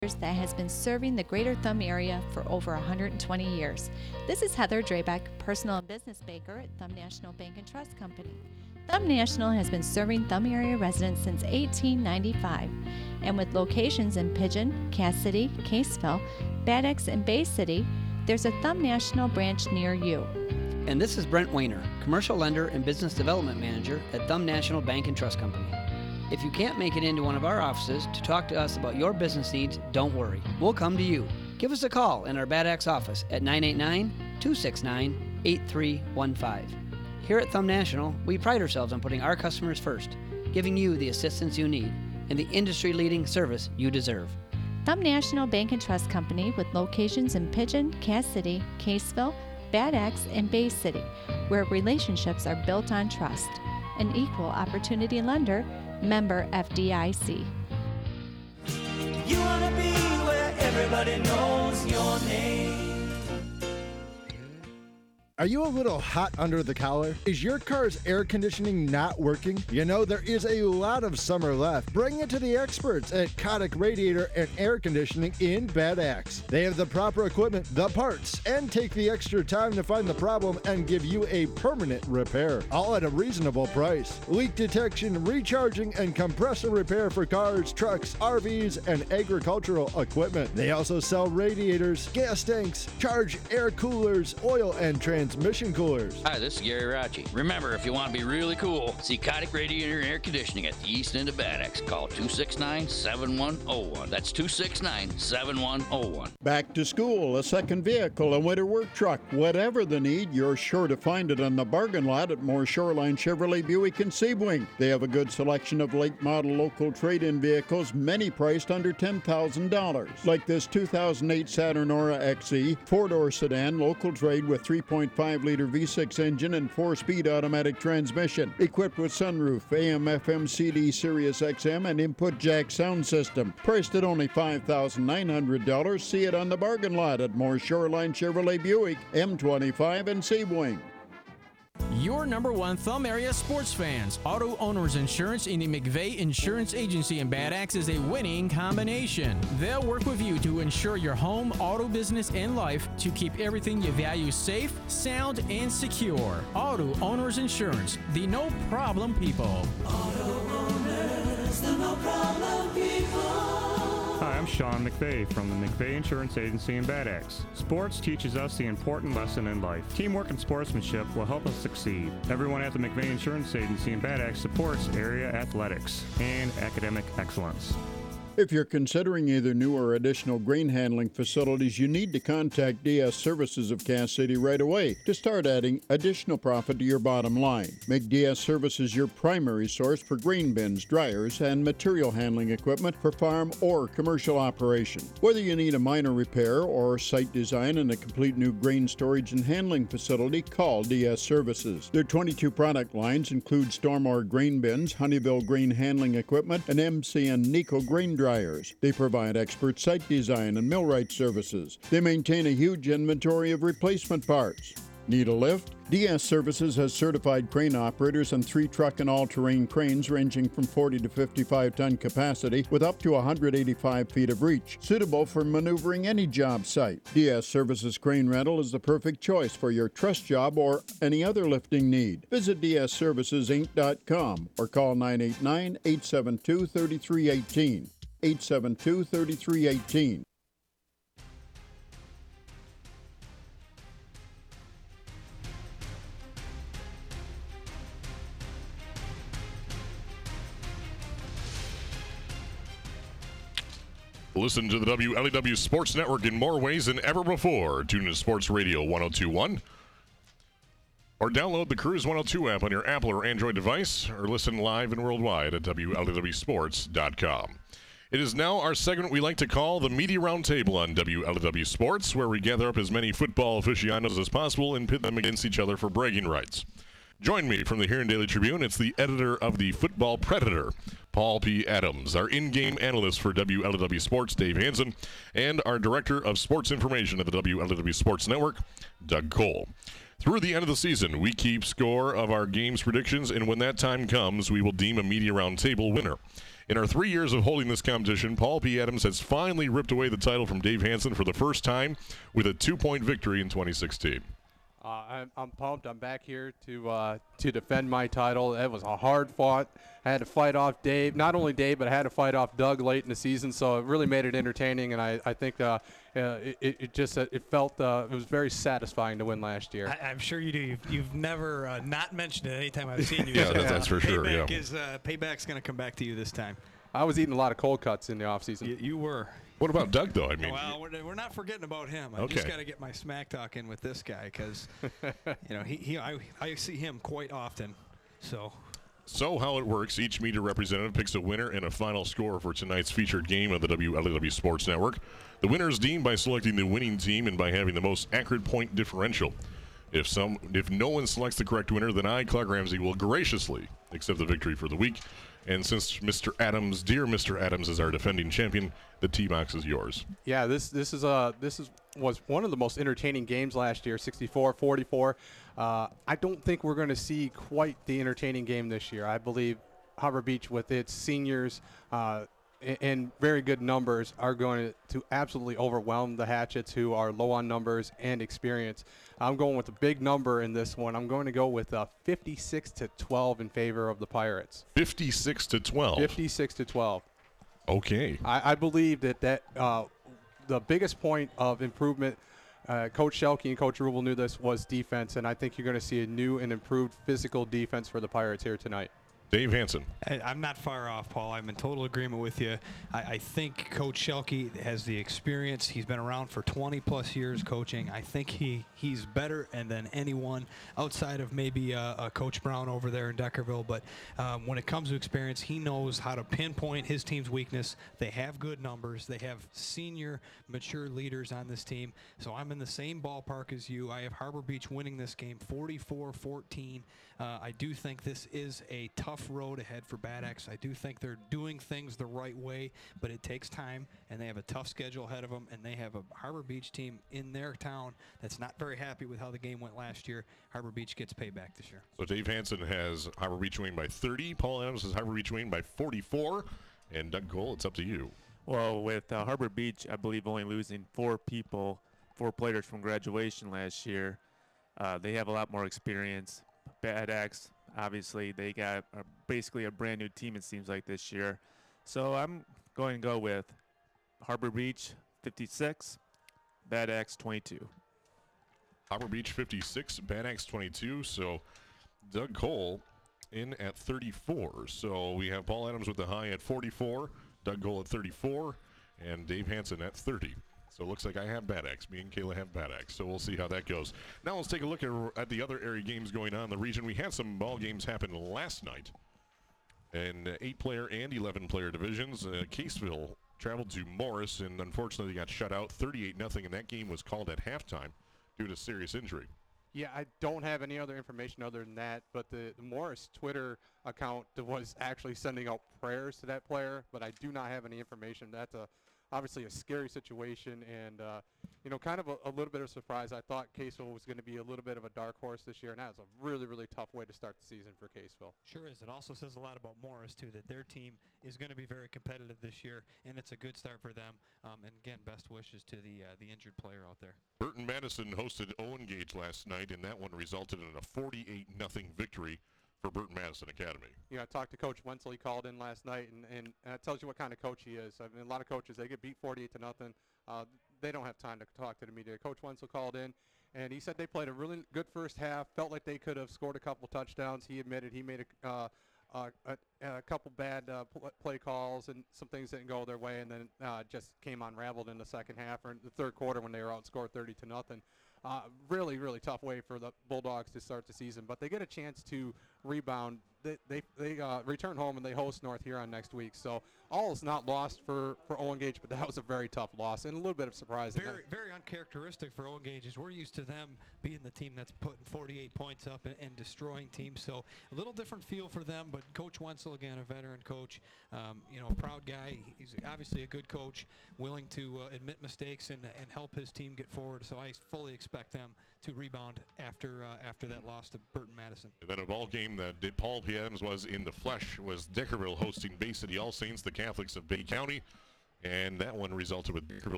that has been serving the Greater Thumb area for over 120 years. This is Heather Drabeck, personal and business banker at Thumb National Bank and Trust Company. Thumb National has been serving Thumb area residents since 1895, and with locations in Pigeon, Cass City, Caseville, Bad Axe, and Bay City, there's a Thumb National branch near you. And this is Brent Weiner, Commercial Lender and Business Development Manager at Thumb National Bank and Trust Company. If you can't make it into one of our offices to talk to us about your business needs, don't worry. We'll come to you. Give us a call in our Bad Axe office at 989-269-8315. Here at Thumb National, we pride ourselves on putting our customers first, giving you the assistance you need and the industry-leading service you deserve. Thumb National Bank and Trust Company with locations in Pigeon, Cass City, Caseville, Bad Axe, and Bay City, where relationships are built on trust. An equal opportunity lender, member FDIC. You want to be where everybody knows your name. Are you a little hot under the collar? Is your car's air conditioning not working? You know, there is a lot of summer left. Bring it to the experts at Kotick Radiator and Air Conditioning in Bad Axe. They have the proper equipment, the parts, and take the extra time to find the problem and give you a permanent repair, all at a reasonable price. Leak detection, recharging, and compressor repair for cars, trucks, RVs, and agricultural equipment. They also sell radiators, gas tanks, charge air coolers, oil and transmission coolers. Hi, this is Gary Rachi. Remember, if you want to be really cool, see Kotick Radiator and Air Conditioning at the east end of Bad Axe. Call 269-7101. That's 269-7101. Back to school, a second vehicle, a winter work truck, whatever the need, you're sure to find it on the bargain lot at Moore Shoreline Chevrolet Buick and Sebring. They have a good selection of late model local trade-in vehicles, many priced under $10,000. Like this 2008 Saturn Aura XE, four-door sedan, local trade with 3.5-liter V6 engine and 4-speed automatic transmission, equipped with sunroof, AM, FM, CD, Sirius XM, and input jack sound system. Priced at only $5,900. See it on the bargain lot at Moore Shoreline Chevrolet Buick, M25 and Sebring. Your number one Thumb area sports fans. Auto Owners Insurance in the McVeigh Insurance Agency in Bad Axe is a winning combination. They'll work with you to insure your home, auto business, and life to keep everything you value safe, sound, and secure. Auto Owners Insurance, the no-problem people. Auto owners, the no problem people. Hi, I'm Sean McVeigh from the McVeigh Insurance Agency in Bad Axe. Sports teaches us the important lesson in life. Teamwork and sportsmanship will help us succeed. Everyone at the McVeigh Insurance Agency in Bad Axe supports area athletics and academic excellence. If you're considering either new or additional grain handling facilities, you need to contact DS Services of Cass City right away to start adding additional profit to your bottom line. Make DS Services your primary source for grain bins, dryers, and material handling equipment for farm or commercial operation. Whether you need a minor repair or site design and a complete new grain storage and handling facility, call DS Services. Their 22 product lines include Stormore grain bins, Honeywell grain handling equipment, and MCN Nico grain dryers. They provide expert site design and millwright services. They maintain a huge inventory of replacement parts. Need a lift? DS Services has certified crane operators on 3 truck and all-terrain cranes ranging from 40 to 55-ton capacity with up to 185 feet of reach, suitable for maneuvering any job site. DS Services Crane Rental is the perfect choice for your truss job or any other lifting need. Visit dsservicesinc.com or call 989-872-3318. 872-3318. Listen to the WLEW Sports Network in more ways than ever before. Tune in to Sports Radio 1021. Or download the Cruise 102 app on your Apple or Android device, or listen live and worldwide at WLEWsports.com. It is now our segment we like to call the Media Roundtable on WLEW Sports, where we gather up as many football aficionados as possible and pit them against each other for bragging rights. Join me from the Huron Daily Tribune. It's the editor of the Football Predator, Paul P. Adams, our in-game analyst for WLEW Sports, Dave Hansen, and our director of sports information at the WLEW Sports Network, Doug Cole. Through the end of the season, we keep score of our games predictions, and when that time comes, we will deem a Media Roundtable winner. In our 3 years of holding this competition, Paul P. Adams has finally ripped away the title from Dave Hansen for the first time with a 2-point victory in 2016. I'm pumped. I'm back here to defend my title. It was a hard fought. I had to fight off Dave, not only Dave, but I had to fight off Doug late in the season. So it really made it entertaining, and I think it was very satisfying to win last year. I'm sure you do. You've never not mentioned it any time I've seen you. Yeah, that's for sure. Payback's going to come back to you this time. I was eating a lot of cold cuts in the offseason. You were. What about Doug, though? I mean, well, we're not forgetting about him. I just got to get my smack talk in with this guy because, I see him quite often. So how it works, each media representative picks a winner and a final score for tonight's featured game of the WLEW Sports Network. The winner is deemed by selecting the winning team and by having the most accurate point differential. If no one selects the correct winner, then I, Clark Ramsey, will graciously accept the victory for the week. And since dear Mr. Adams is our defending champion, the T-box is yours. Yeah, this was one of the most entertaining games last year, 64-44. I don't think we're going to see quite the entertaining game this year. I believe Harbor Beach, with its seniors and very good numbers, are going to absolutely overwhelm the Hatchets, who are low on numbers and experience. I'm going with a big number in this one. I'm going to go with 56-12 in favor of the Pirates. 56-12. 56-12. Okay. I believe that the biggest point of improvement, Coach Schelke and Coach Rubel knew this, was defense, and I think you're going to see a new and improved physical defense for the Pirates here tonight. Dave Hansen. I'm not far off, Paul. I'm in total agreement with you. I think Coach Schelke has the experience. He's been around for 20-plus years coaching. I think he's better than anyone outside of maybe Coach Brown over there in Deckerville. But when it comes to experience, he knows how to pinpoint his team's weakness. They have good numbers. They have senior, mature leaders on this team. So I'm in the same ballpark as you. I have Harbor Beach winning this game 44-14. I do think this is a tough road ahead for Bad Axe. I do think they're doing things the right way, but it takes time, and they have a tough schedule ahead of them, and they have a Harbor Beach team in their town that's not very happy with how the game went last year. Harbor Beach gets payback this year. So Dave Hansen has Harbor Beach winning by 30. Paul Adams has Harbor Beach winning by 44. And Doug Cole, it's up to you. Well, with Harbor Beach, I believe only losing 4 players from graduation last year, they have a lot more experience. Bad Axe, obviously, they got basically a brand new team, it seems like, this year. So I'm going to go with Harbor Beach 56, Bad Axe 22. Harbor Beach 56, Bad Axe 22. So Doug Cole in at 34. So we have Paul Adams with the high at 44, Doug Cole at 34, and Dave Hansen at 30. So it looks like I have Bad Axe. Me and Kayla have Bad Axe. So we'll see how that goes. Now let's take a look at the other area games going on in the region. We had some ball games happen last night. In 8-player and 11-player divisions, Caseville traveled to Morris and unfortunately got shut out 38-0, and that game was called at halftime due to serious injury. Yeah, I don't have any other information other than that, but the Morris Twitter account was actually sending out prayers to that player, but I do not have any information. That's obviously a scary situation, and kind of a little bit of a surprise. I thought Caseville was going to be a little bit of a dark horse this year, and that was a really, really tough way to start the season for Caseville. Sure is. It also says a lot about Morris, too, that their team is going to be very competitive this year, and it's a good start for them. And again, best wishes to the injured player out there. Burton Madison hosted Owen Gage last night, and that one resulted in a 48-0 victory for Burton Madison Academy. I talked to Coach Wenzel. He called in last night, and that tells you what kind of coach he is. I mean, a lot of coaches, they get beat 48-0. They don't have time to talk to the media. Coach Wenzel called in, and he said they played a really good first half, felt like they could have scored a couple touchdowns. He admitted he made a couple bad play calls, and some things didn't go their way, and then just came unraveled in the second half or in the third quarter when they were outscored 30-0. Really, really tough way for the Bulldogs to start the season, but they get a chance to rebound. They return home and they host North Huron next week. So all is not lost for Owen Gage, but that was a very tough loss and a little bit of surprise. Very uncharacteristic for Owen Gage. We're used to them being the team that's putting 48 points up and destroying teams. So a little different feel for them. But Coach Wenzel, again, a veteran coach, a proud guy. He's obviously a good coach, willing to admit mistakes and help his team get forward. So I fully expect them to rebound after that loss to Burton Madison. And then a ball game that Paul P. Jackie Adams was in the flesh, was Dickerville hosting Bay City All Saints, the Catholics of Bay County. And that one resulted with Dickerville